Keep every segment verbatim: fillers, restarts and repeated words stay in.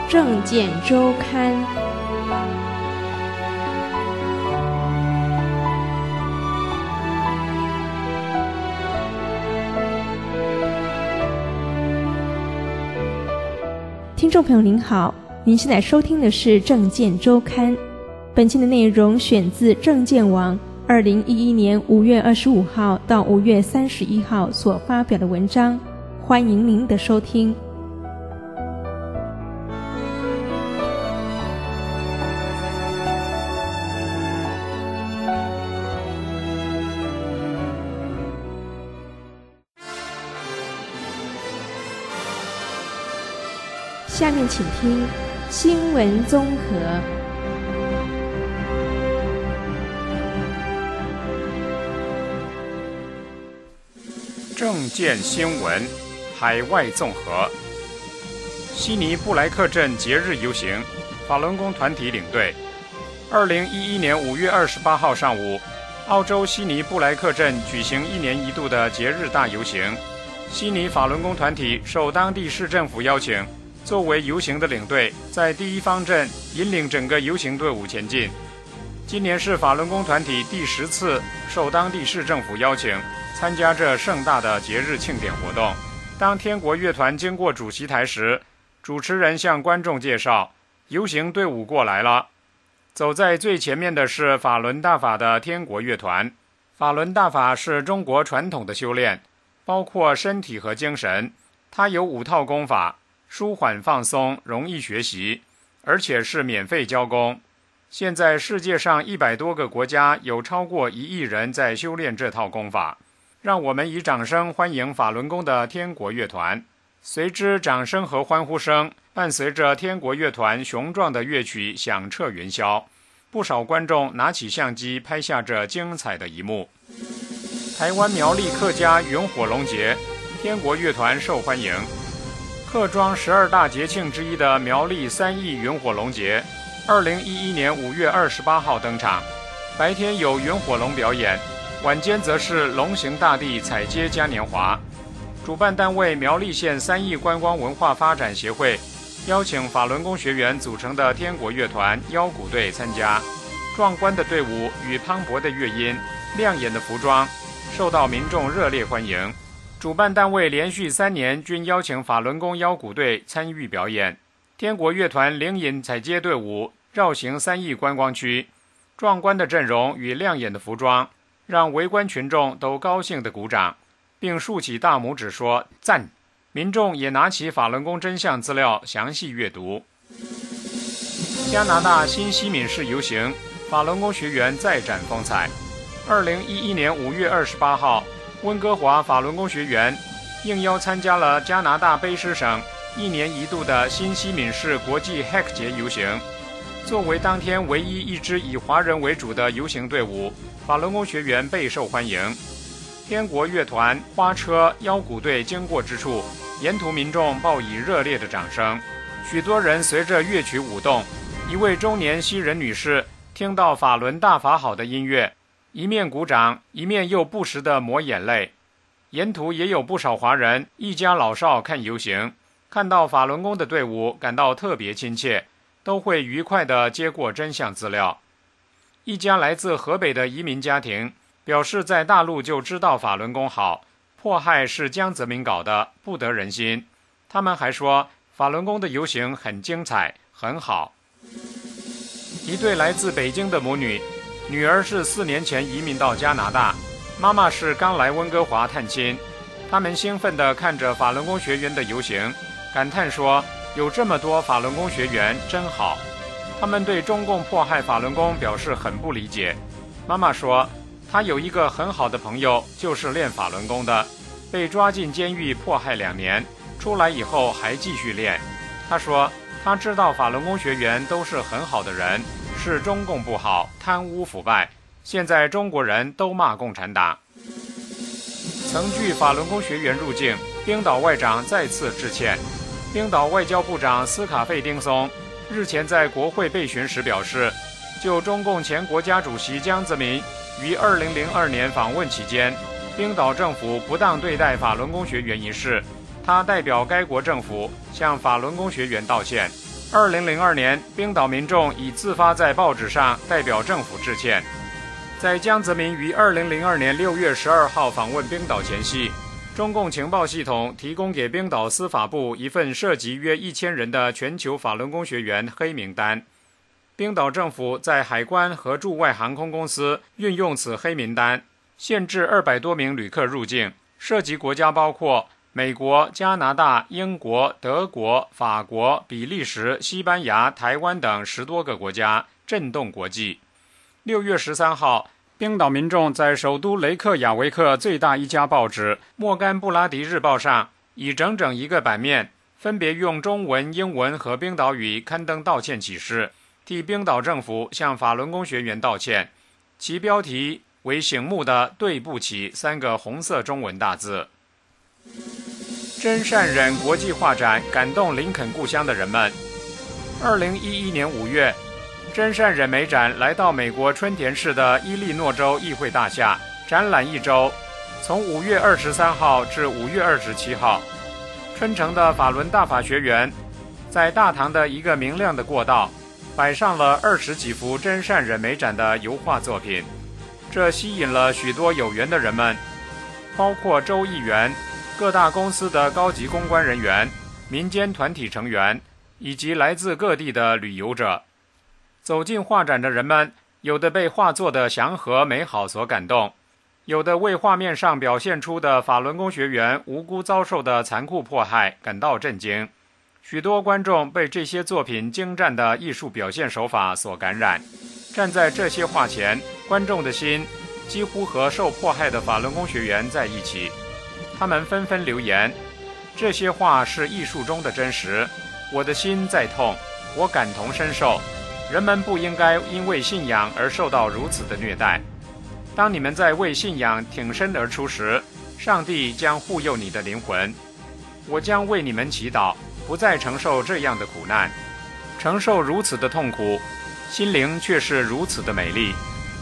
政见周刊》。听众朋友您好，您现在收听的是《政见周刊》，本期的内容选自政见网二零一一年五月二十五号到五月三十一号所发表的文章，欢迎您的收听。下面请听新闻综合。 政见新闻，海外综合。悉尼布莱克镇节日游行，法轮功团体领队。二零一一年五月二十八号上午，澳洲悉尼布莱克镇举行一年一度的节日大游行。悉尼法轮功团体受当地市政府邀请，作为游行的领队，在第一方阵引领整个游行队伍前进。今年是法轮功团体第十次受当地市政府邀请，参加这盛大的节日庆典活动。当天国乐团经过主席台时，主持人向观众介绍，游行队伍过来了。走在最前面的是法轮大法的天国乐团。法轮大法是中国传统的修炼，包括身体和精神。它有五套功法，舒缓放松，容易学习，而且是免费教功。现在世界上一百多个国家有超过一亿人在修炼这套功法。让我们以掌声欢迎法轮功的天国乐团。随之掌声和欢呼声伴随着天国乐团雄壮的乐曲响彻云霄，不少观众拿起相机拍下这精彩的一幕。台湾苗栗客家云火龙节，天国乐团受欢迎。客庄十二大节庆之一的苗栗三义云火龙节，二零一一年五月二十八号登场。白天有云火龙表演，晚间则是龙行大地踩街嘉年华。主办单位苗栗县三义观光文化发展协会邀请法轮功学员组成的天国乐团腰鼓队参加。壮观的队伍与磅礴的乐音，亮眼的服装，受到民众热烈欢迎。主办单位连续三年均邀请法轮功腰鼓队参与表演。天国乐团领引踩街队伍绕行三义观光区，壮观的阵容与亮眼的服装让围观群众都高兴地鼓掌，并竖起大拇指说赞。民众也拿起法轮功真相资料详细阅读。加拿大新西敏市游行，法轮功学员再展风采。二零一一年五月二十八号，温哥华法轮功学员应邀参加了加拿大卑诗省一年一度的新西敏市国际 Hack 节游行。作为当天唯一一支以华人为主的游行队伍，法轮功学员备受欢迎。天国乐团、花车、腰鼓队经过之处，沿途民众报以热烈的掌声，许多人随着乐曲舞动。一位中年西人女士听到法轮大法好的音乐，一面鼓掌，一面又不时地抹眼泪。沿途也有不少华人一家老少看游行，看到法轮功的队伍感到特别亲切，都会愉快地接过真相资料。一家来自河北的移民家庭表示，在大陆就知道法轮功好，迫害是江泽民搞的，不得人心。他们还说法轮功的游行很精彩，很好。一对来自北京的母女，女儿是四年前移民到加拿大，妈妈是刚来温哥华探亲。他们兴奋地看着法轮功学员的游行，感叹说有这么多法轮功学员真好。他们对中共迫害法轮功表示很不理解。妈妈说她有一个很好的朋友就是练法轮功的，被抓进监狱迫害两年，出来以后还继续练。她说她知道法轮功学员都是很好的人，是中共不好，贪污腐败，现在中国人都骂共产党。曾拒法轮功学员入境，冰岛外长再次致歉。冰岛外交部长斯卡费丁松日前在国会被询时表示，就中共前国家主席江泽民于二零零二年访问期间，冰岛政府不当对待法轮功学员一事，他代表该国政府向法轮功学员道歉。 二零零二年，冰岛民众已自发在报纸上代表政府致歉。在江泽民于二零零二年六月十二号访问冰岛前夕，中共情报系统提供给冰岛司法部一份涉及约一千人的全球法轮功学员黑名单。冰岛政府在海关和驻外航空公司运用此黑名单，限制二百多名旅客入境，涉及国家包括美国、加拿大、英国、德国、法国、比利时、西班牙、台湾等十多个国家，震动国际。六月十三号，冰岛民众在首都雷克雅维克最大一家报纸《莫干布拉迪日报》上，以整整一个版面，分别用中文、英文和冰岛语刊登道歉启事，替冰岛政府向法轮功学员道歉。其标题为醒目的“对不起”三个红色中文大字。真善忍国际画展感动林肯故乡的人们。二零一一年五月，真善忍美展来到美国春田市的伊利诺州议会大厦，展览一周，从五月二十三号至五月二十七号。春城的法轮大法学园在大堂的一个明亮的过道摆上了二十几幅真善忍美展的油画作品，这吸引了许多有缘的人们，包括州议员、各大公司的高级公关人员、民间团体成员以及来自各地的旅游者。走进画展的人们，有的被画作的祥和美好所感动，有的为画面上表现出的法轮功学员无辜遭受的残酷迫害感到震惊。许多观众被这些作品精湛的艺术表现手法所感染，站在这些画前，观众的心几乎和受迫害的法轮功学员在一起。他们纷纷留言，这些话是艺术中的真实，我的心在痛，我感同身受，人们不应该因为信仰而受到如此的虐待。当你们在为信仰挺身而出时，上帝将护佑你的灵魂。我将为你们祈祷，不再承受这样的苦难，承受如此的痛苦，心灵却是如此的美丽。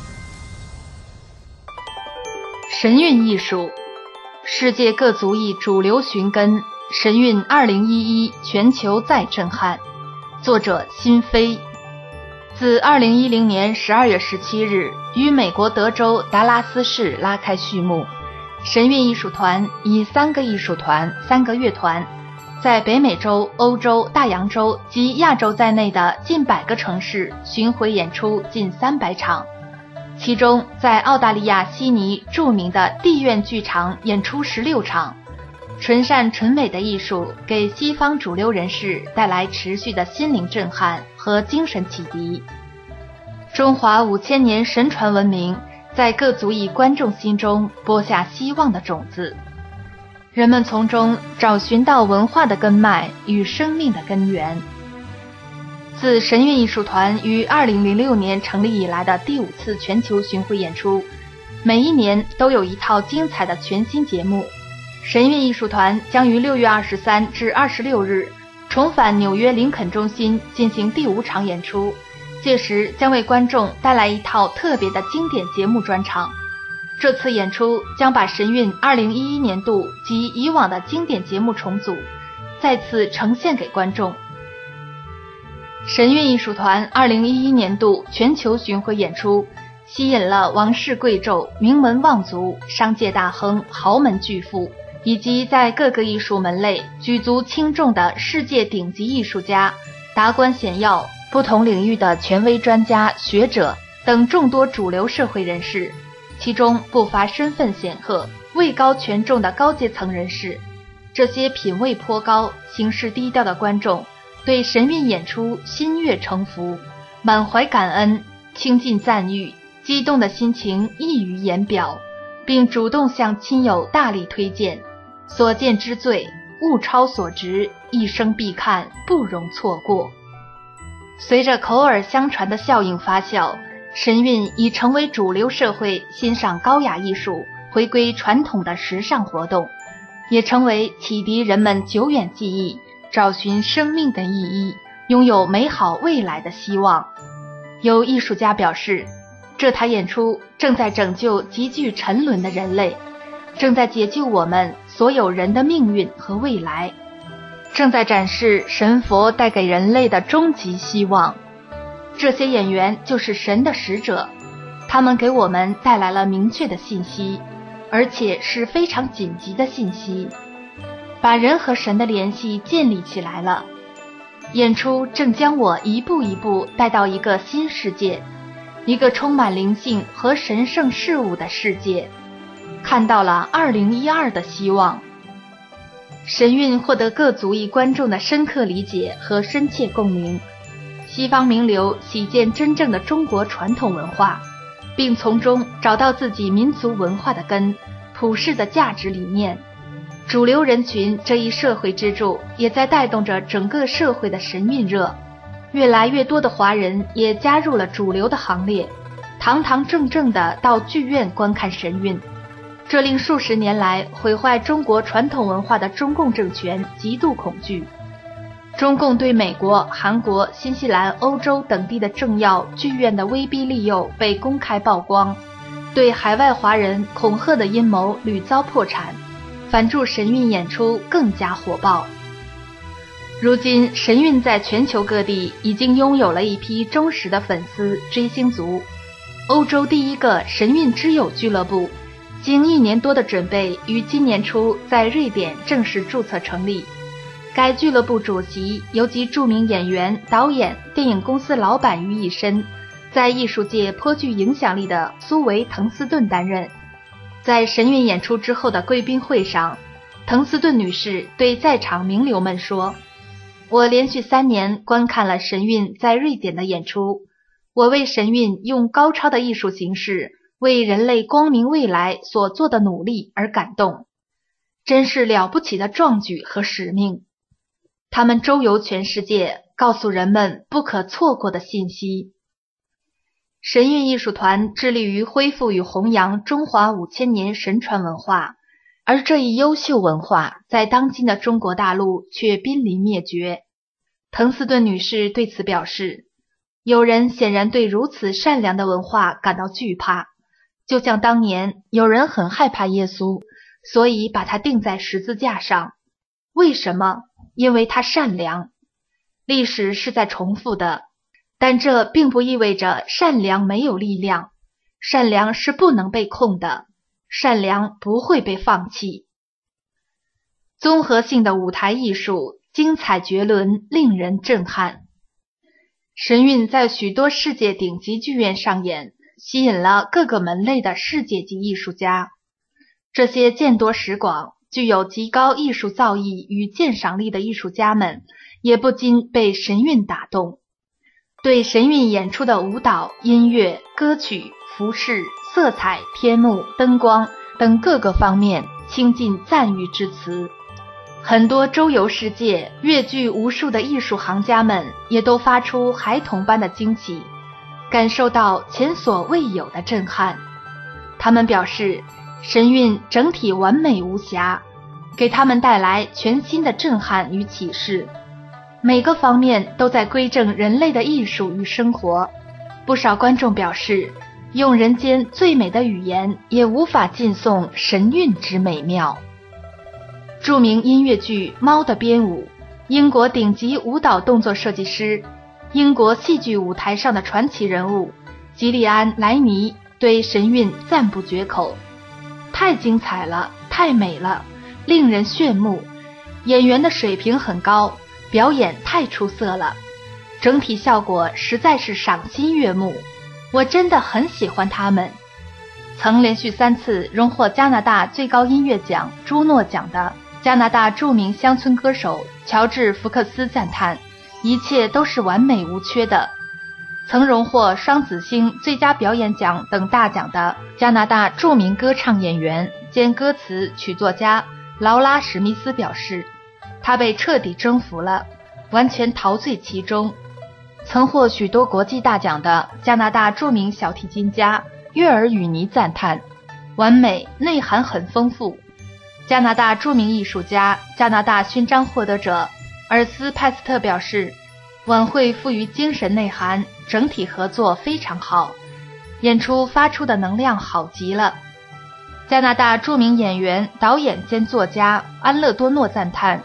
神韵艺术，世界各族裔主流寻根，神韵二零一一全球再震撼。作者辛飞。自二零一零年十二月十七日于美国德州达拉斯市拉开序幕，神韵艺术团以三个艺术团、三个乐团，在北美洲、欧洲、大洋洲及亚洲在内的近百个城市巡回演出近三百场。其中在澳大利亚悉尼著名的地院剧场演出十六场。纯善纯美的艺术给西方主流人士带来持续的心灵震撼和精神启迪。中华五千年神传文明在各族裔观众心中播下希望的种子，人们从中找寻到文化的根脉与生命的根源。自神韵艺术团于二零零六年成立以来的第五次全球巡回演出，每一年都有一套精彩的全新节目。神韵艺术团将于六月二十三至二十六日重返纽约林肯中心进行第五场演出，届时将为观众带来一套特别的经典节目专场。这次演出将把神韵二零一一年度及以往的经典节目重组，再次呈现给观众。神韵艺术团二零一一年度全球巡回演出吸引了王室贵胄、名门望族、商界大亨、豪门巨富，以及在各个艺术门类举足轻重的世界顶级艺术家、达官显要、不同领域的权威专家、学者等众多主流社会人士，其中不乏身份显赫、位高权重的高阶层人士。这些品位颇高、行事低调的观众对神韵演出心悦诚服，满怀感恩、倾尽赞誉，激动的心情溢于言表，并主动向亲友大力推荐。所见之最，物超所值，一生必看，不容错过。随着口耳相传的效应发酵，神韵已成为主流社会欣赏高雅艺术、回归传统的时尚活动，也成为启迪人们久远记忆、找寻生命的意义、拥有美好未来的希望。有艺术家表示，这台演出正在拯救急剧沉沦的人类，正在解救我们所有人的命运和未来。 正在展示神佛带给人类的终极希望。这些演员就是神的使者，他们给我们带来了明确的信息，而且是非常紧急的信息，把人和神的联系建立起来了。演出正将我一步一步带到一个新世界，一个充满灵性和神圣事物的世界，看到了二零一二的希望。神韵获得各族裔观众的深刻理解和深切共鸣，西方名流喜见真正的中国传统文化，并从中找到自己民族文化的根，普世的价值理念。主流人群这一社会支柱也在带动着整个社会的神韵热，越来越多的华人也加入了主流的行列，堂堂正正地到剧院观看神韵。这令数十年来毁坏中国传统文化的中共政权极度恐惧。中共对美国、韩国、新西兰、欧洲等地的政要、剧院的威逼利诱被公开曝光，对海外华人恐吓的阴谋屡遭破产，反助神韵演出更加火爆。如今神韵在全球各地已经拥有了一批忠实的粉丝追星族。欧洲第一个神韵之友俱乐部经一年多的准备，于今年初在瑞典正式注册成立。该俱乐部主席由集著名演员、导演、电影公司老板于一身，在艺术界颇具影响力的苏维·滕斯顿担任。在神韵演出之后的贵宾会上，滕斯顿女士对在场名流们说：“我连续三年观看了神韵在瑞典的演出，我为神韵用高超的艺术形式为人类光明未来所做的努力而感动，真是了不起的壮举和使命。”他们周游全世界，告诉人们不可错过的信息。神韵艺术团致力于恢复与弘扬中华五千年神传文化，而这一优秀文化在当今的中国大陆却濒临灭绝。滕斯顿女士对此表示，有人显然对如此善良的文化感到惧怕，就像当年有人很害怕耶稣，所以把他钉在十字架上。为什么？因为他善良。历史是在重复的，但这并不意味着善良没有力量。善良是不能被控的，善良不会被放弃。综合性的舞台艺术，精彩绝伦，令人震撼。神韵在许多世界顶级剧院上演，吸引了各个门类的世界级艺术家。这些见多识广、具有极高艺术造诣与鉴赏力的艺术家们，也不禁被神韵打动，对神韵演出的舞蹈、音乐、歌曲、服饰、色彩、天幕、灯光等各个方面倾尽赞誉之词。很多周游世界、阅剧无数的艺术行家们也都发出孩童般的惊喜，感受到前所未有的震撼。他们表示，神韵整体完美无瑕，给他们带来全新的震撼与启示。每个方面都在归正人类的艺术与生活。不少观众表示，用人间最美的语言也无法尽颂神韵之美妙。著名音乐剧《猫的编舞》，英国顶级舞蹈动作设计师，英国戏剧舞台上的传奇人物吉利安·莱尼对神韵赞不绝口。太精彩了，太美了，令人炫目，演员的水平很高，表演太出色了，整体效果实在是赏心悦目，我真的很喜欢他们。曾连续三次荣获加拿大最高音乐奖朱诺奖的加拿大著名乡村歌手乔治·福克斯赞叹，一切都是完美无缺的。曾荣获双子星最佳表演奖等大奖的加拿大著名歌唱演员兼歌词曲作家劳拉·史密斯表示，他被彻底征服了，完全陶醉其中。曾获许多国际大奖的加拿大著名小提琴家约尔与尼赞叹，完美，内涵很丰富。加拿大著名艺术家、加拿大勋章获得者尔斯派斯特表示，晚会富于精神内涵，整体合作非常好，演出发出的能量好极了。加拿大著名演员、导演兼作家安乐多诺赞叹，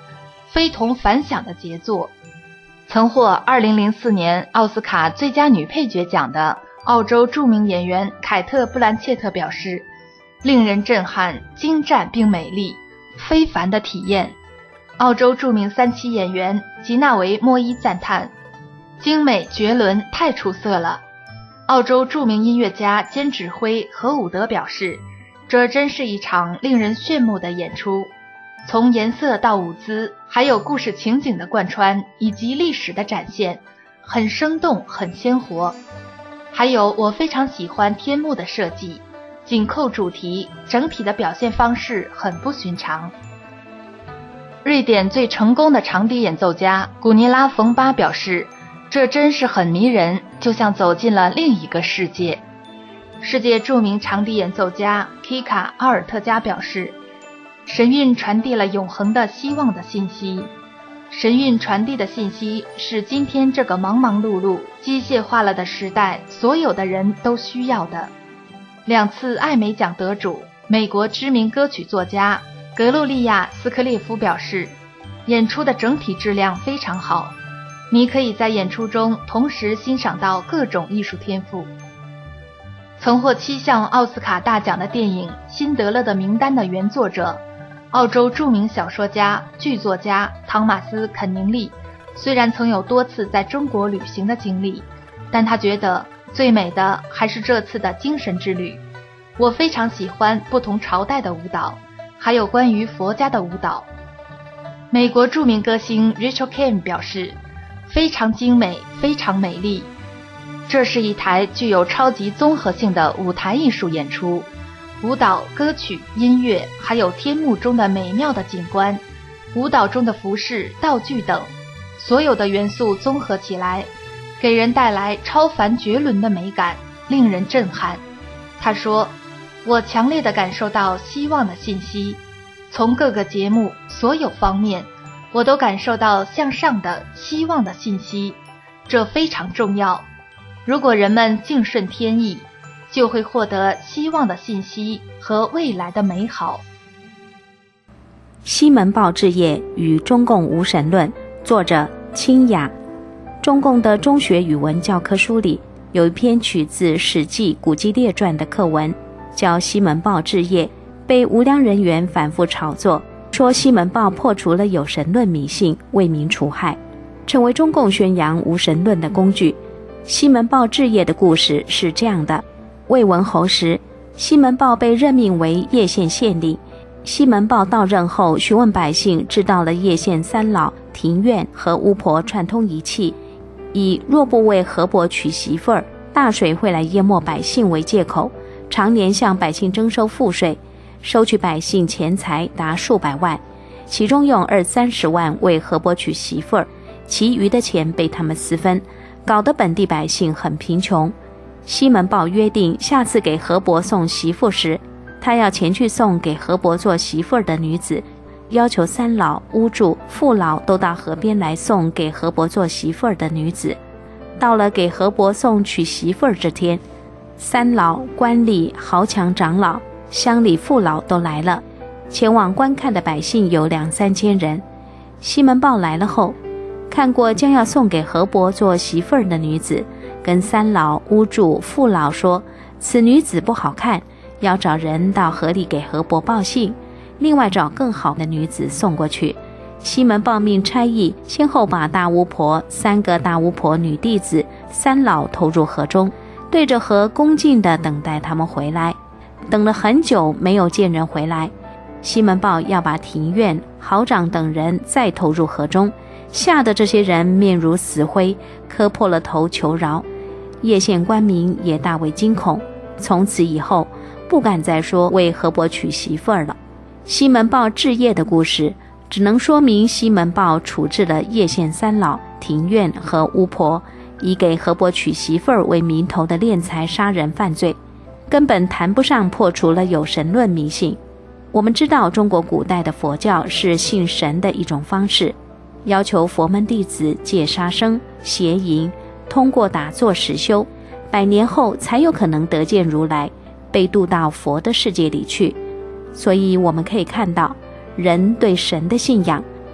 非同凡响的杰作。曾获二零零四年奥斯卡最佳女配角奖的澳洲著名演员凯特·布兰切特表示，令人震撼、精湛并美丽，非凡的体验。澳洲著名三栖演员吉纳维·莫伊赞叹，精美绝伦，太出色了。澳洲著名音乐家兼指挥何伍德表示，这真是一场令人炫目的演出，从颜色到舞姿，还有故事情景的贯穿以及历史的展现，很生动，很鲜活。还有我非常喜欢天幕的设计，紧扣主题，整体的表现方式很不寻常。瑞典最成功的长笛演奏家古尼拉·冯巴表示，这真是很迷人，就像走进了另一个世界。世界著名长笛演奏家 Kika 奥尔特加表示，神韵传递了永恒的希望的信息。神韵传递的信息是今天这个忙忙碌碌、机械化了的时代所有的人都需要的。两次艾美奖得主、美国知名歌曲作家格洛利亚·斯科列夫表示，演出的整体质量非常好，你可以在演出中同时欣赏到各种艺术天赋。曾获七项奥斯卡大奖的电影《辛德勒的名单》的原作者，澳洲著名小说家、剧作家汤马斯·肯宁利，虽然曾有多次在中国旅行的经历，但他觉得最美的还是这次的精神之旅。我非常喜欢不同朝代的舞蹈，还有关于佛家的舞蹈。美国著名歌星 Rachel Kim 表示，非常精美，非常美丽。这是一台具有超级综合性的舞台艺术演出，舞蹈、歌曲、音乐，还有天幕中的美妙的景观，舞蹈中的服饰、道具等，所有的元素综合起来，给人带来超凡绝伦的美感，令人震撼。他说，我强烈地感受到希望的信息，从各个节目所有方面，我都感受到向上的希望的信息，这非常重要。如果人们敬顺天意，就会获得希望的信息和未来的美好。 西门豹志业与中共无神论，作者清雅。中共的中学语文教科书里有一篇取自《史记·古籍列传》的课文，叫《西门豹志业》，被无良人员反复炒作，说西门豹破除了有神论迷信，为民除害，成为中共宣扬无神论的工具。西门豹志业的故事是这样的：魏文侯时，西门豹被任命为叶县县令。西门豹到任后，询问百姓，知道了叶县三老、庭院和巫婆串通一气，以若不为河伯娶媳妇儿，大水会来淹没百姓为借口，常年向百姓征收赋税，收取百姓钱财达数百万，其中用二三十万为河伯娶媳妇儿，其余的钱被他们私分，搞得本地百姓很贫穷。西门豹约定，下次给河伯送媳妇时，他要前去送给河伯做媳妇儿的女子，要求三老、巫祝、父老都到河边来送给河伯做媳妇儿的女子。到了给河伯送娶媳妇儿这天，三老、官吏、豪强长老、乡里父老都来了，前往观看的百姓有两三千人。西门豹来了后，看过将要送给河伯做媳妇儿的女子，跟三老、巫祝、父老说，此女子不好看，要找人到河里给河伯报信，另外找更好的女子送过去。西门豹命差役先后把大巫婆、三个大巫婆女弟子、三老投入河中，对着河恭敬地等待他们回来。等了很久没有见人回来，西门豹要把庭院、豪长等人再投入河中，吓得这些人面如死灰，磕破了头求饶。叶县官民也大为惊恐，从此以后不敢再说为河伯娶媳妇儿了。西门豹治业的故事只能说明西门豹处置了叶县三老、庭院和巫婆，以给河伯娶媳妇儿为名头的敛财杀人犯罪，根本谈不上破除了有神论迷信。我们知道中国古代的佛教是信神的一种方式，要求佛门弟子戒杀生、邪淫，通过打坐实修，百年后才有可能得见如来，被渡到佛的世界里去。所以我们可以看到，人对神的信仰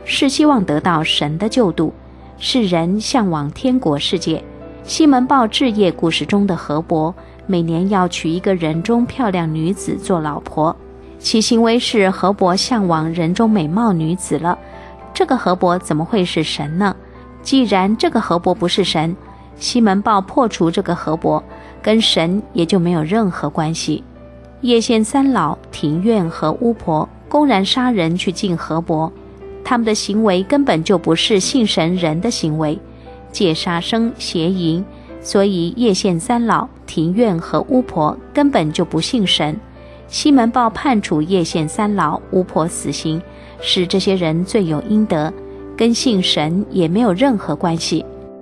是希望得到神的救度，是人向往天国世界。西门豹治业故事中的河伯，每年要娶一个人中漂亮女子做老婆，其行为是河伯向往人中美貌女子了。这个河伯怎么会是神呢？既然这个河伯不是神，西门豹破除这个河伯，跟神也就没有任何关系。叶县三老、庭院和巫婆公然杀人去敬河伯，他们的行为根本就不是信神人的行为，借杀生邪淫，所以叶县三老、庭院和巫婆根本就不信神。西门豹判处叶县三老、巫婆死刑，使这些人罪有应得，跟信神也没有任何关系。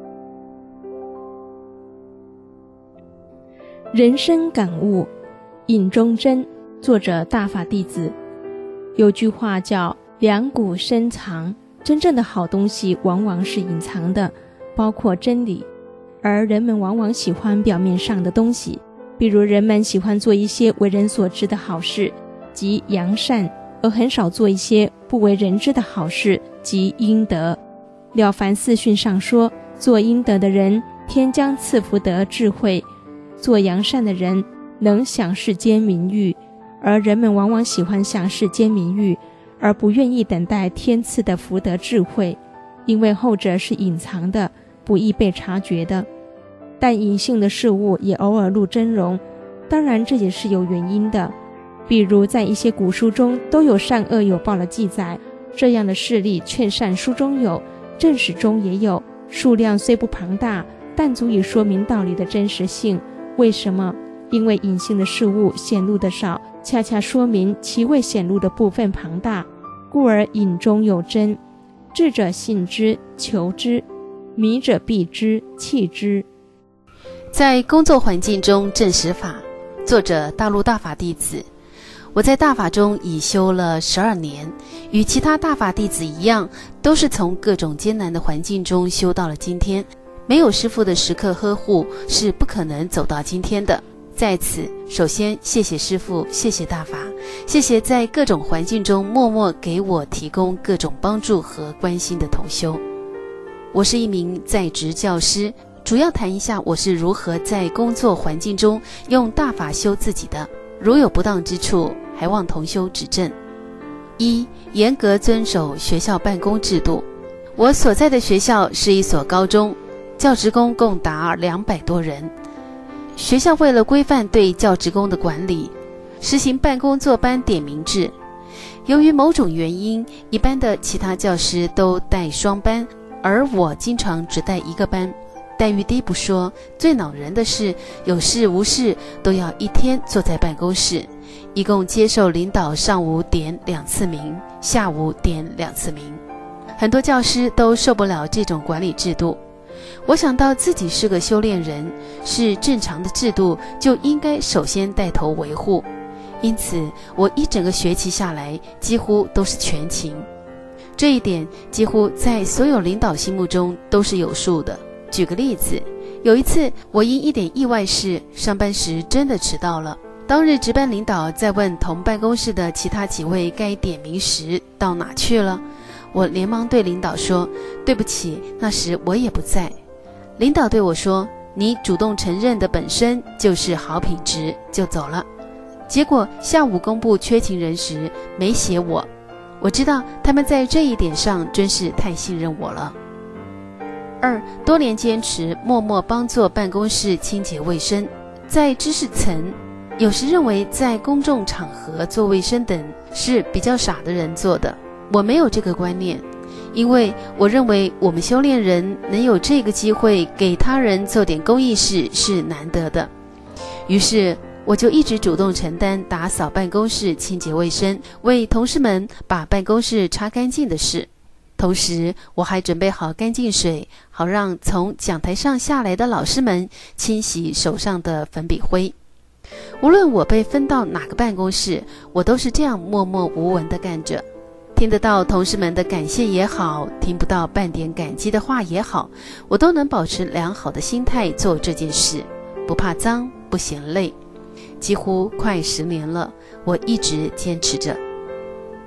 人生感悟，尹中贞，作者大法弟子。有句话叫两股深藏，真正的好东西往往是隐藏的，包括真理，而人们往往喜欢表面上的东西，比如人们喜欢做一些为人所知的好事，即扬善，而很少做一些不为人知的好事，即阴德。了凡四训上说，做阴德的人，天将赐福得智慧；做扬善的人，能享世间名誉。而人们往往喜欢享世间名誉，而不愿意等待天赐的福德智慧，因为后者是隐藏的，不易被察觉的。但隐性的事物也偶尔露真容，当然这也是有原因的。比如在一些古书中都有善恶有报的记载，这样的事例劝善书中有，正史中也有，数量虽不庞大，但足以说明道理的真实性。为什么？因为隐性的事物显露的少，恰恰说明其未显露的部分庞大，故而隐中有真。智者信之，求之；迷者避之，弃之。 在工作环境中证实法，作者大陆大法弟子。我在大法中已修了十二年，与其他大法弟子一样，都是从各种艰难的环境中修到了今天。没有师父的时刻呵护，是不可能走到今天的。在此，首先谢谢师父，谢谢大法，谢谢在各种环境中默默给我提供各种帮助和关心的同修。我是一名在职教师，主要谈一下我是如何在工作环境中用大法修自己的，如有不当之处，还望同修指正。一、严格遵守学校办公制度。我所在的学校是一所高中，教职工共达两百多人。学校为了规范对教职工的管理，实行办公坐班点名制。由于某种原因，一般的其他教师都带双班，而我经常只带一个班。待遇低不说，最恼人的是有事无事都要一天坐在办公室，一共接受领导上午点两次名，下午点两次名。很多教师都受不了这种管理制度。我想到自己是个修炼人，是正常的制度就应该首先带头维护，因此我一整个学期下来几乎都是全勤。这一点几乎在所有领导心目中都是有数的。举个例子，有一次我因一点意外事，上班时真的迟到了。当日值班领导在问同办公室的其他几位该点名时到哪去了，我连忙对领导说，对不起，那时我也不在。领导对我说，你主动承认的本身就是好品质，就走了。结果下午公布缺勤人时没写我，我知道他们在这一点上真是太信任我了。二、多年坚持默默帮做办公室清洁卫生。在知识层，有时认为在公众场合做卫生等是比较傻的人做的，我没有这个观念，因为我认为我们修炼人能有这个机会给他人做点公益事是难得的。于是我就一直主动承担打扫办公室清洁卫生，为同事们把办公室擦干净的事。同时我还准备好干净水，好让从讲台上下来的老师们清洗手上的粉笔灰。无论我被分到哪个办公室，我都是这样默默无闻地干着。听得到同事们的感谢也好，听不到半点感激的话也好，我都能保持良好的心态做这件事，不怕脏，不嫌累。几乎快十年了，我一直坚持着。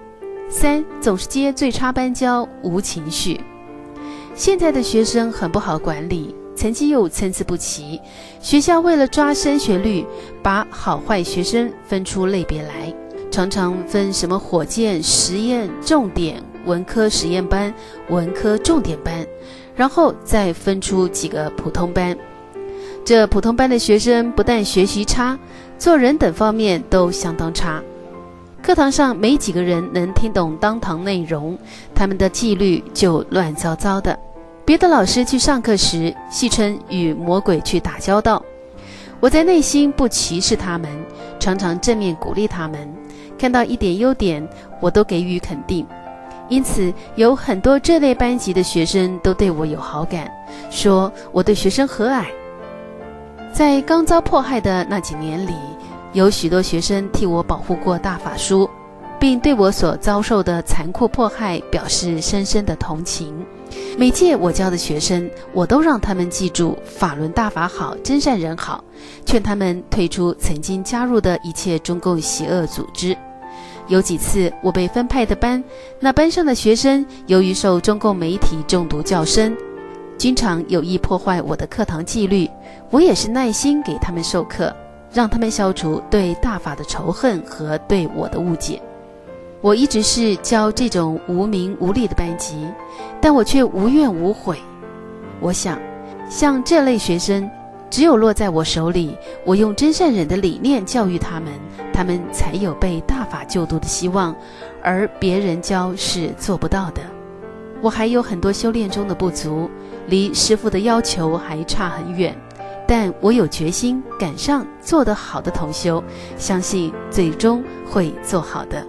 三，总是接最差班教，无情绪。现在的学生很不好管理，成绩又参差不齐，学校为了抓升学率，把好坏学生分出类别来，常常分什么火箭、实验、重点、文科实验班、文科重点班，然后再分出几个普通班。这普通班的学生不但学习差，做人等方面都相当差。课堂上没几个人能听懂当堂内容，他们的纪律就乱糟糟的。别的老师去上课时戏称与魔鬼去打交道，我在内心不歧视他们，常常正面鼓励他们，看到一点优点我都给予肯定。因此有很多这类班级的学生都对我有好感，说我对学生和蔼。在刚遭迫害的那几年里，有许多学生替我保护过大法书，并对我所遭受的残酷迫害表示深深的同情。每届我教的学生，我都让他们记住法轮大法好，真善人好，劝他们退出曾经加入的一切中共邪恶组织。有几次我被分派的班，那班上的学生由于受中共媒体中毒较深，经常有意破坏我的课堂纪律，我也是耐心给他们授课，让他们消除对大法的仇恨和对我的误解。我一直是教这种无名无利的班级，但我却无怨无悔。我想，像这类学生，只有落在我手里，我用真善忍的理念教育他们，他们才有被大法救度的希望，而别人教是做不到的。我还有很多修炼中的不足，离师父的要求还差很远，但我有决心赶上做得好的同修，相信最终会做好的。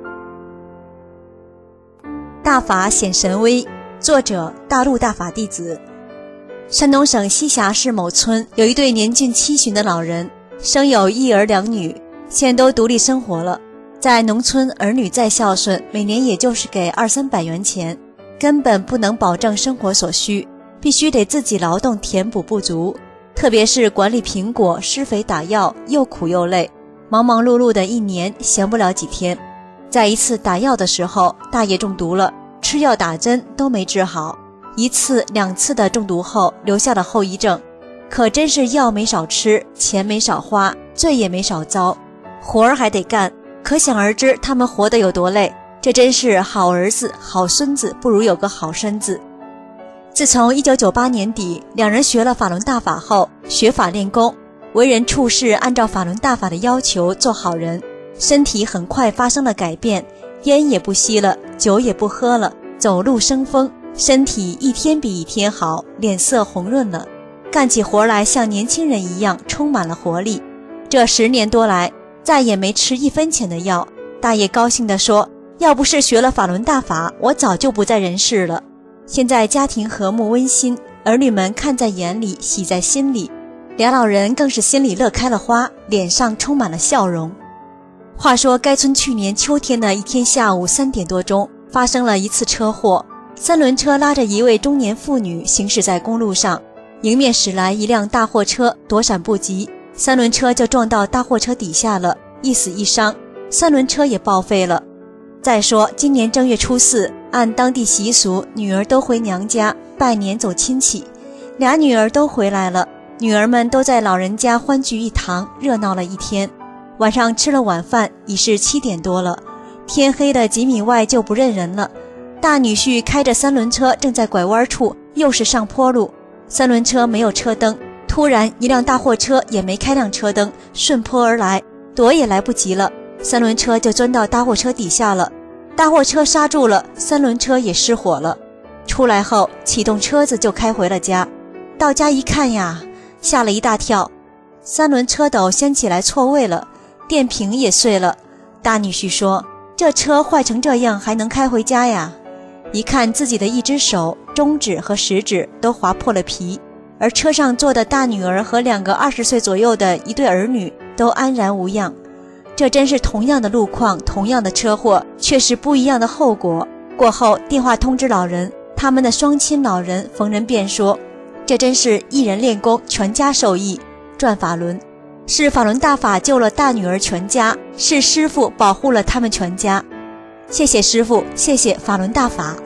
大法显神威，作者大陆大法弟子。山东省西峡市某村有一对年近七旬的老人，生有一儿两女，现都独立生活了。在农村，儿女再孝顺，每年也就是给二三百元钱，根本不能保证生活所需，必须得自己劳动填补不足。特别是管理苹果、施肥打药，又苦又累，忙忙碌碌的一年闲不了几天。在一次打药的时候，大爷中毒了，吃药打针都没治好，一次两次的中毒后留下了后遗症，可真是药没少吃，钱没少花，罪也没少遭，活儿还得干，可想而知他们活得有多累。这真是好儿子好孙子不如有个好身子。自从一九九八年底两人学了法轮大法后，学法练功，为人处事按照法轮大法的要求做好人，身体很快发生了改变，烟也不吸了，酒也不喝了，走路生风，身体一天比一天好，脸色红润了，干起活来像年轻人一样充满了活力。这十年多来再也没吃一分钱的药。大爷高兴地说，要不是学了法轮大法，我早就不在人世了。现在家庭和睦温馨，儿女们看在眼里，喜在心里，俩老人更是心里乐开了花，脸上充满了笑容。话说该村去年秋天的一天下午三点多钟，发生了一次车祸，三轮车拉着一位中年妇女行驶在公路上，迎面驶来一辆大货车，躲闪不及，三轮车就撞到大货车底下了，一死一伤，三轮车也报废了。再说今年正月初四，按当地习俗，女儿都回娘家拜年走亲戚，俩女儿都回来了，女儿们都在老人家欢聚一堂，热闹了一天。晚上吃了晚饭，已是七点多了，天黑了几米外就不认人了。大女婿开着三轮车正在拐弯处，又是上坡路，三轮车没有车灯，突然一辆大货车也没开亮车灯，顺坡而来，躲也来不及了，三轮车就钻到大货车底下了，大货车刹住了，三轮车也失火了。出来后启动车子就开回了家，到家一看呀，吓了一大跳，三轮车斗掀起来错位了，电瓶也碎了。大女婿说，这车坏成这样还能开回家呀？一看自己的一只手、中指和食指都划破了皮，而车上坐的大女儿和两个二十岁左右的一对儿女都安然无恙。这真是同样的路况，同样的车祸，却是不一样的后果。过后电话通知老人，他们的双亲老人逢人便说，这真是一人练功，全家受益，转法轮，是法轮大法救了大女儿全家，是师父保护了他们全家。 谢谢师父，谢谢法轮大法。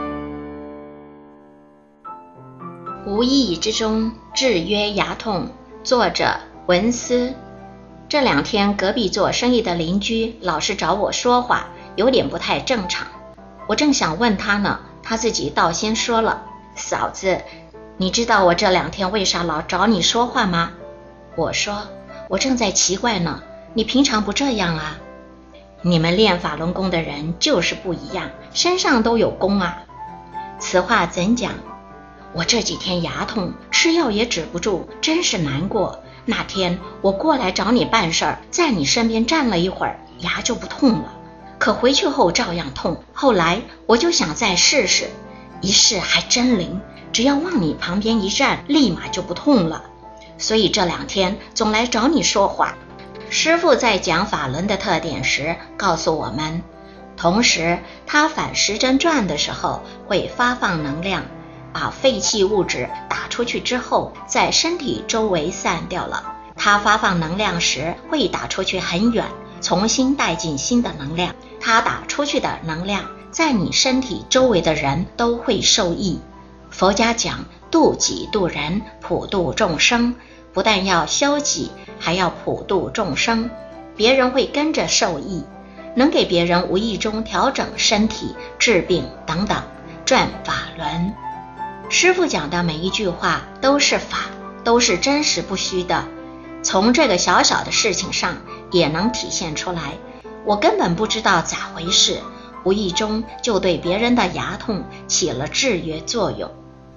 无意之中制约牙痛，作者文思。这两天隔壁做生意的邻居老是找我说话，有点不太正常。我正想问他呢，他自己倒先说了：嫂子，你知道我这两天为啥老找你说话吗？我说我正在奇怪呢，你平常不这样啊。你们练法轮功的人就是不一样，身上都有功啊。此话怎讲？我这几天牙痛，吃药也止不住，真是难过。那天我过来找你办事儿，在你身边站了一会儿，牙就不痛了，可回去后照样痛。后来我就想再试试，一试还真灵，只要往你旁边一站，立马就不痛了。所以这两天总来找你说话。师父在讲法轮的特点时告诉我们，同时他反时针转的时候会发放能量，把废弃物质打出去之后，在身体周围散掉了。它发放能量时会打出去很远，重新带进新的能量。它打出去的能量，在你身体周围的人都会受益。佛家讲度己度人，普度众生，不但要修己，还要普度众生，别人会跟着受益，能给别人无意中调整身体、治病等等，转法轮。师父讲的每一句话都是法，都是真实不虚的，从这个小小的事情上也能体现出来。我根本不知道咋回事，无意中就对别人的牙痛起了制约作用。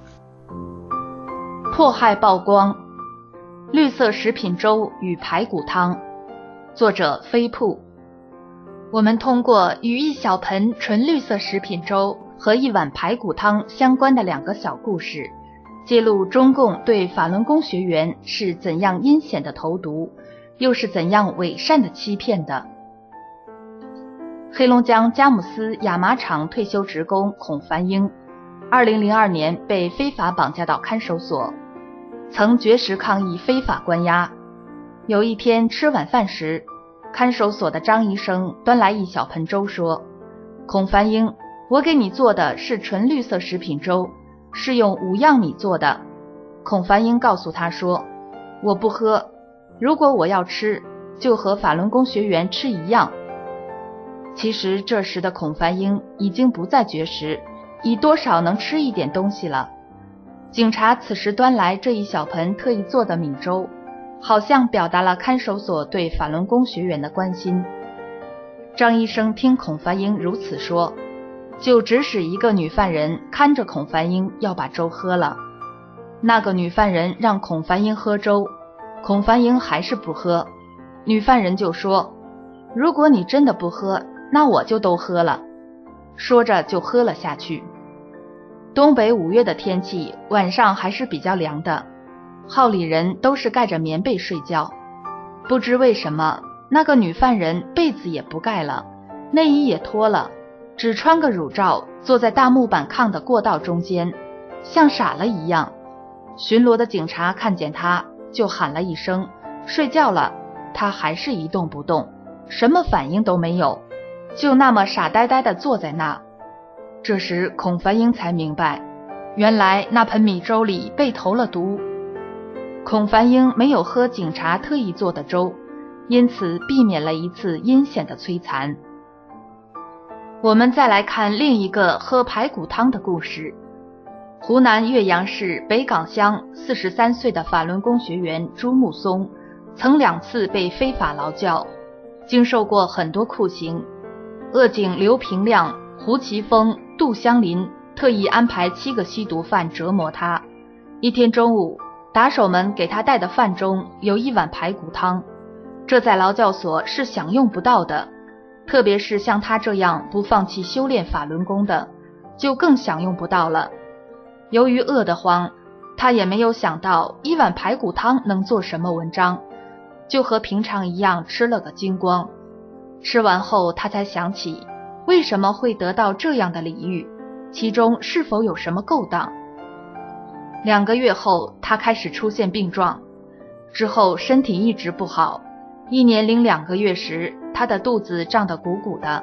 迫害曝光，绿色食品粥与排骨汤，作者飞瀑。我们通过与一小盆纯绿色食品粥和一碗排骨汤相关的两个小故事，揭露中共对法轮功学员是怎样阴险的投毒，又是怎样伪善的欺骗的。黑龙江佳木斯亚麻厂退休职工孔凡英，二零零二年被非法绑架到看守所，曾绝食抗议非法关押。有一天吃晚饭时，看守所的张医生端来一小盆粥说：孔凡英，我给你做的是纯绿色食品粥，是用五样米做的。孔凡英告诉他说：我不喝，如果我要吃，就和法轮功学员吃一样。其实这时的孔凡英已经不再绝食，已多少能吃一点东西了。警察此时端来这一小盆特意做的米粥，好像表达了看守所对法轮功学员的关心。张医生听孔凡英如此说，就指使一个女犯人看着孔凡英要把粥喝了。那个女犯人让孔凡英喝粥，孔凡英还是不喝。女犯人就说：如果你真的不喝，那我就都喝了。说着就喝了下去。东北五月的天气晚上还是比较凉的，号里人都是盖着棉被睡觉。不知为什么，那个女犯人被子也不盖了，内衣也脱了，只穿个乳罩，坐在大木板炕的过道中间，像傻了一样。巡逻的警察看见她，就喊了一声：睡觉了。她还是一动不动，什么反应都没有，就那么傻呆呆地坐在那。这时孔凡英才明白，原来那盆米粥里被投了毒。孔凡英没有喝警察特意做的粥，因此避免了一次阴险的摧残。我们再来看另一个喝排骨汤的故事。湖南岳阳市北岗乡四十三岁的法轮功学员朱木松，曾两次被非法劳教，经受过很多酷刑。恶警刘平亮、胡奇峰、杜香林特意安排七个吸毒犯折磨他。一天中午，打手们给他带的饭中有一碗排骨汤，这在劳教所是享用不到的，特别是像他这样不放弃修炼法轮功的，就更享用不到了。由于饿得慌，他也没有想到一碗排骨汤能做什么文章，就和平常一样吃了个精光。吃完后他才想起，为什么会得到这样的礼遇，其中是否有什么勾当。两个月后，他开始出现病状，之后身体一直不好。一年零两个月时，他的肚子胀得鼓鼓的，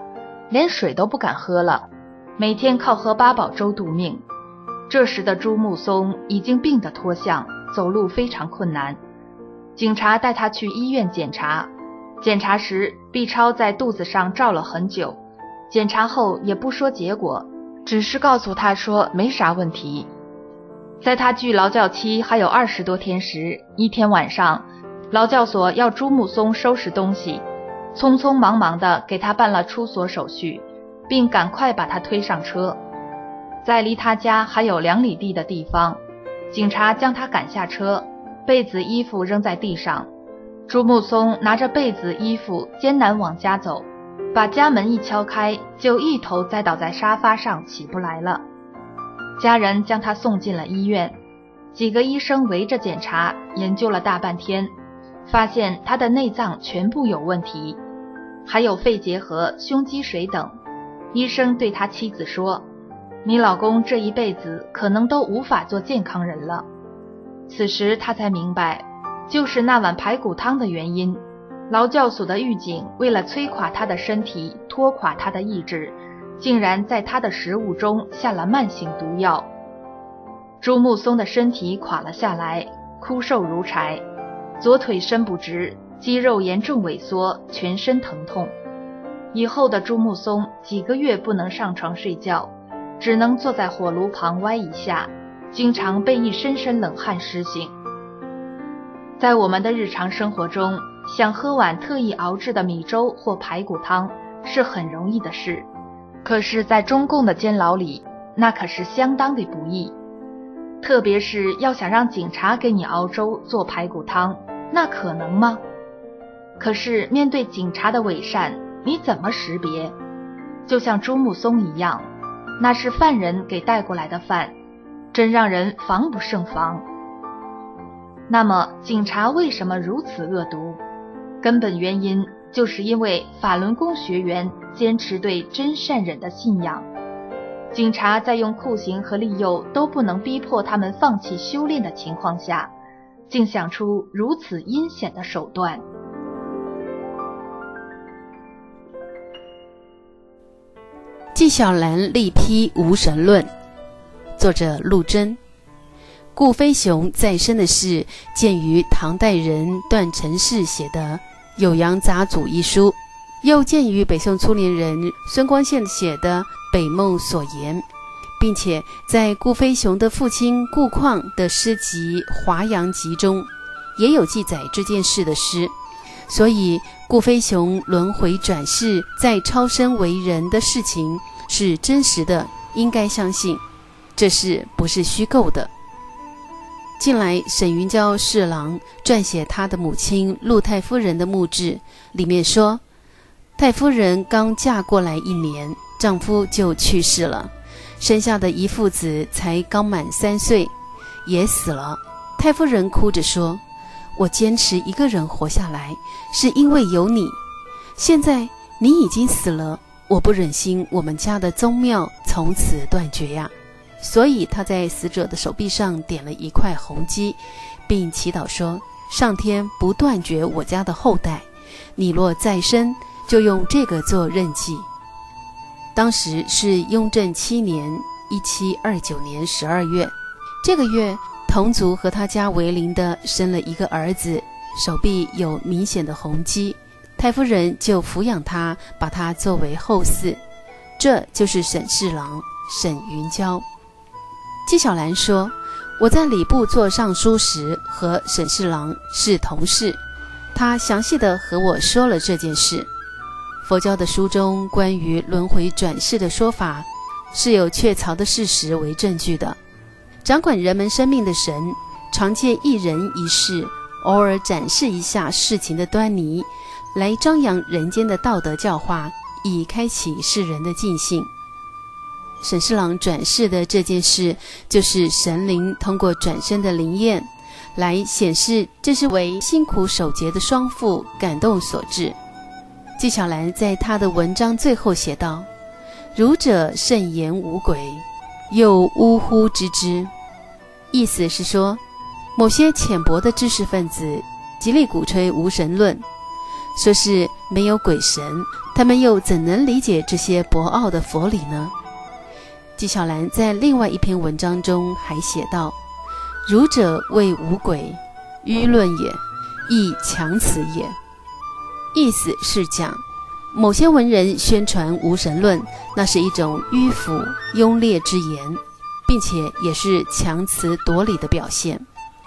连水都不敢喝了，每天靠喝八宝粥度命。这时的朱木松已经病得脱相，走路非常困难。警察带他去医院检查，检查时 B 超在肚子上照了很久，检查后也不说结果，只是告诉他说没啥问题。在他距劳教期还有二十多天时，一天晚上，劳教所要朱木松收拾东西，匆匆忙忙地给他办了出所手续，并赶快把他推上车。在离他家还有两里地的地方，警察将他赶下车，被子衣服扔在地上。朱木松拿着被子衣服艰难往家走，把家门一敲开，就一头栽倒在沙发上起不来了。家人将他送进了医院，几个医生围着检查，研究了大半天，发现他的内脏全部有问题，还有肺结核、胸积水等。医生对他妻子说，你老公这一辈子可能都无法做健康人了。此时他才明白，就是那碗排骨汤的原因。劳教所的狱警为了摧垮他的身体，拖垮他的意志，竟然在他的食物中下了慢性毒药。朱木松的身体垮了下来，枯瘦如柴，左腿伸不直，肌肉严重萎缩，全身疼痛。以后的朱木松几个月不能上床睡觉，只能坐在火炉旁歪一下，经常被一身身冷汗湿醒。在我们的日常生活中，想喝碗特意熬制的米粥或排骨汤是很容易的事，可是在中共的监牢里，那可是相当的不易。特别是要想让警察给你熬粥做排骨汤，那可能吗？可是面对警察的伪善，你怎么识别？就像朱木松一样，那是犯人给带过来的饭，真让人防不胜防。那么警察为什么如此恶毒？根本原因就是因为法轮功学员坚持对真善忍的信仰，警察在用酷刑和利诱都不能逼迫他们放弃修炼的情况下，竟想出如此阴险的手段。 纪晓岚力批无神论，作者陆贞。顾飞雄再生的事见于唐代人段成式写的《酉阳杂俎》一书，又见于北宋初年人孙光宪写的《北梦所言》，并且在顾飞雄的父亲顾况的诗集《华阳集》中也有记载这件事的诗。所以顾飞雄轮回转世再超生为人的事情是真实的，应该相信，这事不是虚构的。近来沈云娇侍郎撰写他的母亲陆太夫人的墓志，里面说，太夫人刚嫁过来一年，丈夫就去世了，生下的一父子才刚满三岁，也死了。太夫人哭着说，我坚持一个人活下来，是因为有你，现在你已经死了，我不忍心我们家的宗庙从此断绝呀。所以他在死者的手臂上点了一块红鸡，并祈祷说，上天不断绝我家的后代，你若再生，就用这个做任记。当时是雍正七年一七二九年十二月，这个月同族和他家为邻的生了一个儿子，手臂有明显的红鸡，太夫人就抚养他，把他作为后嗣，这就是沈侍郎沈云娇。纪晓岚说，我在礼部做尚书时和沈侍郎是同事，他详细地和我说了这件事。佛教的书中关于轮回转世的说法是有确凿的事实为证据的。掌管人们生命的神常借一人一事，偶尔展示一下事情的端倪，来张扬人间的道德教化，以开启世人的尽兴。沈侍郎转世的这件事，就是神灵通过转身的灵验来显示，这是为辛苦守节的双父感动所致。纪晓岚在他的文章最后写道，儒者慎言无鬼，又呜呼之之。意思是说，某些浅薄的知识分子极力鼓吹无神论，说是没有鬼神， 他们又怎能理解这些博奥的佛理呢？纪晓岚在另外一篇文章中还写道：儒者谓无鬼，愚论也，亦强词也。意思是讲某些文人宣传无神论，那是一种迂腐庸劣之言，并且也是强词夺理的表现。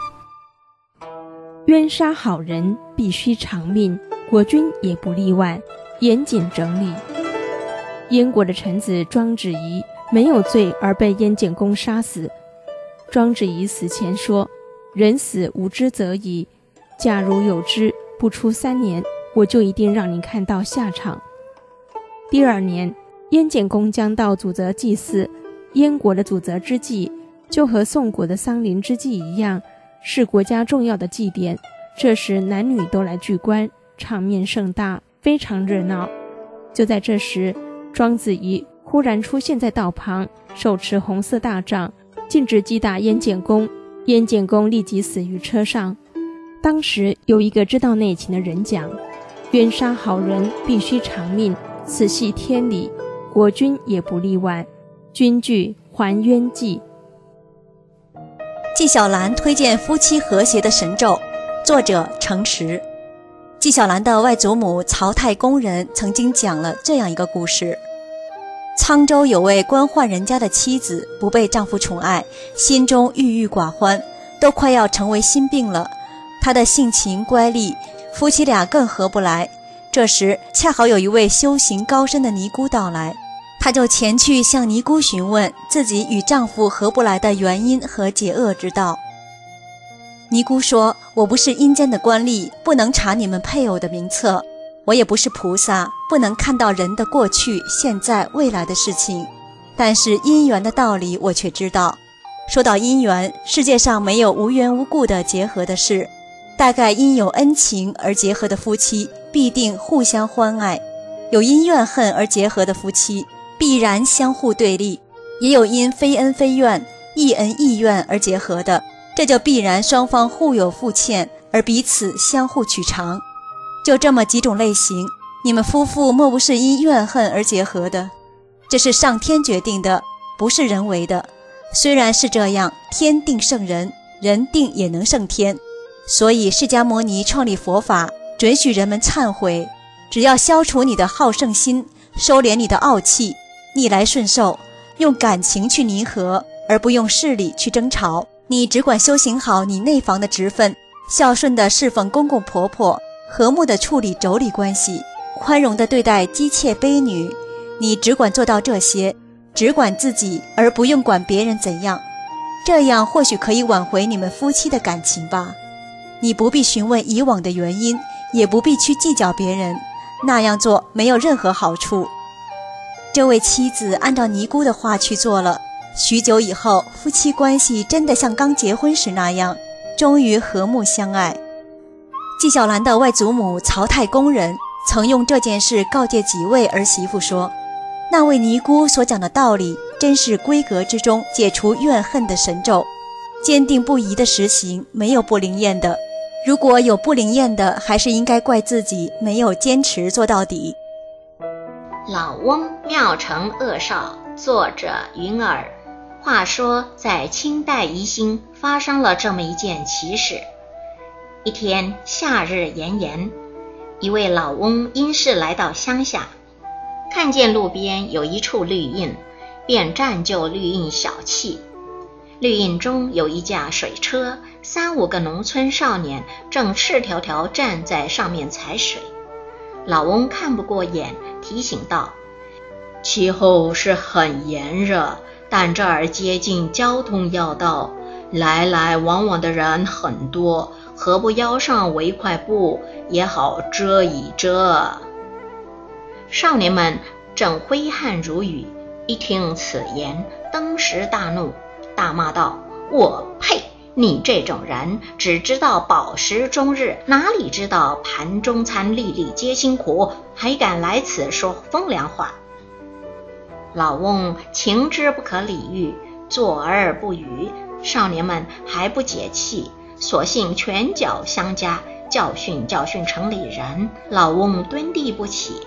冤杀好人必须偿命，国君也不例外，严谨整理。燕国的臣子庄子仪没有罪而被燕简公杀死。庄子仪死前说：人死无知则已，假如有知，不出三年，我就一定让你看到下场。第二年，燕简公将到祖泽祭祀，燕国的祖泽之祭就和宋国的丧灵之祭一样，是国家重要的祭典。这时男女都来聚观，场面盛大，非常热闹。就在这时，庄子仪忽然出现在道旁，手持红色大杖，径直击打燕简公。燕简公立即死于车上。当时有一个知道内情的人讲：冤杀好人必须偿命，此系天理，国君也不例外。君具还冤记。 纪晓岚推荐夫妻和谐的神咒，作者程实。纪晓岚的外祖母曹太公人曾经讲了这样一个故事：沧州有位官宦人家的妻子，不被丈夫宠爱，心中郁郁寡欢，都快要成为心病了。她的性情乖戾，夫妻俩更合不来。这时恰好有一位修行高深的尼姑到来，她就前去向尼姑询问自己与丈夫合不来的原因和解厄之道。尼姑说：我不是阴间的官吏，不能查你们配偶的名册，我也不是菩萨，不能看到人的过去、现在、未来的事情，但是姻缘的道理我却知道。说到姻缘，世界上没有无缘无故的结合的事，大概因有恩情而结合的夫妻必定互相欢爱，有因怨恨而结合的夫妻必然相互对立，也有因非恩非怨、亦恩亦怨而结合的，这就必然双方互有负欠而彼此相互取长。就这么几种类型，你们夫妇莫不是因怨恨而结合的？这是上天决定的，不是人为的。虽然是这样，天定胜人，人定也能胜天。所以释迦牟尼创立佛法，准许人们忏悔，只要消除你的好胜心，收敛你的傲气，逆来顺受，用感情去弥合，而不用势力去争吵。你只管修行好你内房的职分，孝顺地侍奉公公婆婆，和睦地处理妯娌关系，宽容地对待姬妾卑女，你只管做到这些，只管自己，而不用管别人怎样。这样或许可以挽回你们夫妻的感情吧。你不必询问以往的原因，也不必去计较别人，那样做没有任何好处。这位妻子按照尼姑的话去做了，许久以后，夫妻关系真的像刚结婚时那样，终于和睦相爱。纪晓岚的外祖母曹太公人曾用这件事告诫几位儿媳妇说：那位尼姑所讲的道理，真是闺阁之中解除怨恨的神咒，坚定不移的实行，没有不灵验的。如果有不灵验的，还是应该怪自己没有坚持做到底。 老翁庙成恶少，作者云儿。话说在清代宜兴发生了这么一件奇事。一天夏日炎炎，一位老翁因事来到乡下，看见路边有一处绿荫，便占就绿荫小憩。绿荫中有一架水车，三五个农村少年正赤条条站在上面踩水。老翁看不过眼，提醒道：气候是很炎热，但这儿接近交通要道，来来往往的人很多，何不腰上围块布，也好遮一遮。少年们正挥汗如雨，一听此言，登时大怒，大骂道：我呸！你这种人只知道饱食终日，哪里知道盘中餐粒粒皆辛苦，还敢来此说风凉话。老翁情之不可理喻，坐而不语。少年们还不解气，索性拳脚相加，教训教训城里人。老翁蹲地不起。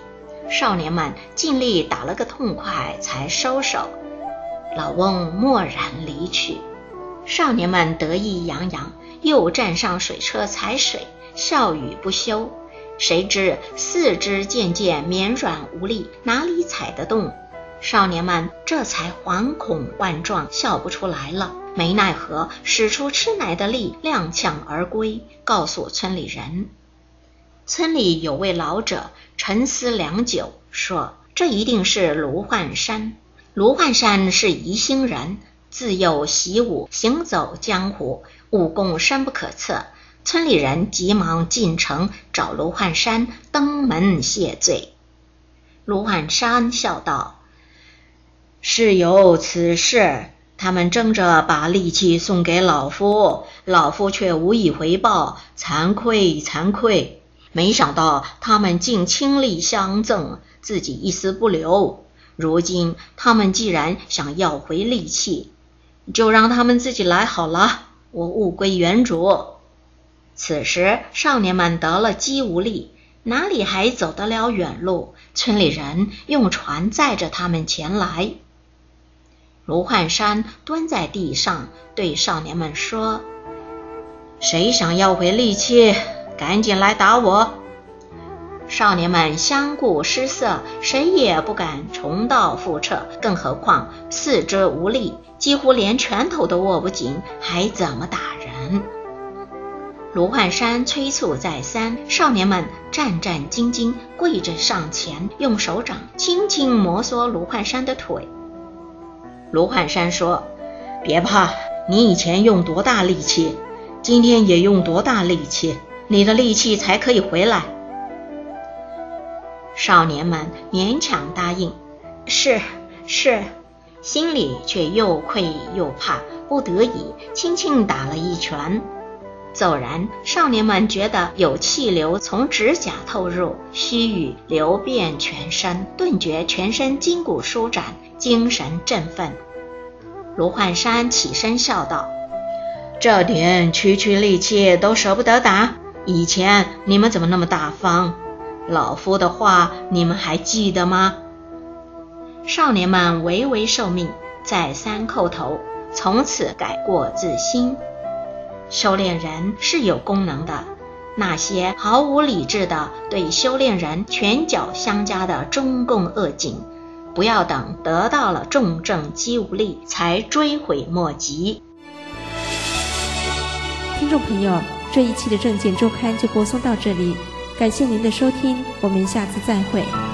少年们尽力打了个痛快才收手。老翁默然离去，少年们得意洋洋，又站上水车踩水，笑语不休。谁知四肢渐渐绵软无力，哪里踩得动？少年们这才惶恐万状，笑不出来了。没奈何，使出吃奶的力，踉跄而归，告诉村里人。村里有位老者沉思良久，说这一定是卢焕山。卢焕山是宜兴人，自幼习武，行走江湖，武功深不可测。村里人急忙进城找卢焕山登门谢罪。卢焕山笑道：是有此事，他们争着把利器送给老夫，老夫却无以回报，惭愧惭愧。没想到他们竟倾力相赠，自己一丝不留。如今他们既然想要回利器，就让他们自己来好了，我物归原主。此时少年们得了肌无力，哪里还走得了远路？村里人用船载着他们前来。卢焕山蹲在地上对少年们说：谁想要回利器，赶紧来打我。少年们相顾失色，谁也不敢重蹈覆辙，更何况四肢无力，几乎连拳头都握不紧，还怎么打人？卢焕山催促再三，少年们战战兢兢，跪着上前，用手掌轻轻摩挲卢焕山的腿。卢焕山说：别怕，你以前用多大力气，今天也用多大力气，你的力气才可以回来。少年们勉强答应，是是，心里却又愧又怕，不得已轻轻打了一拳。骤然少年们觉得有气流从指甲透入，须臾流遍全身，顿觉全身筋骨舒展，精神振奋。卢焕山起身笑道：这点区区力气都舍不得打，以前你们怎么那么大方？老夫的话你们还记得吗？少年们唯唯受命，再三叩头，从此改过自新。修炼人是有功能的，那些毫无理智的对修炼人拳脚相加的中共恶警，不要等得到了重症肌无力才追悔莫及。 听众朋友，这一期的证件周刊就播送到这里，感谢您的收听，我们下次再会。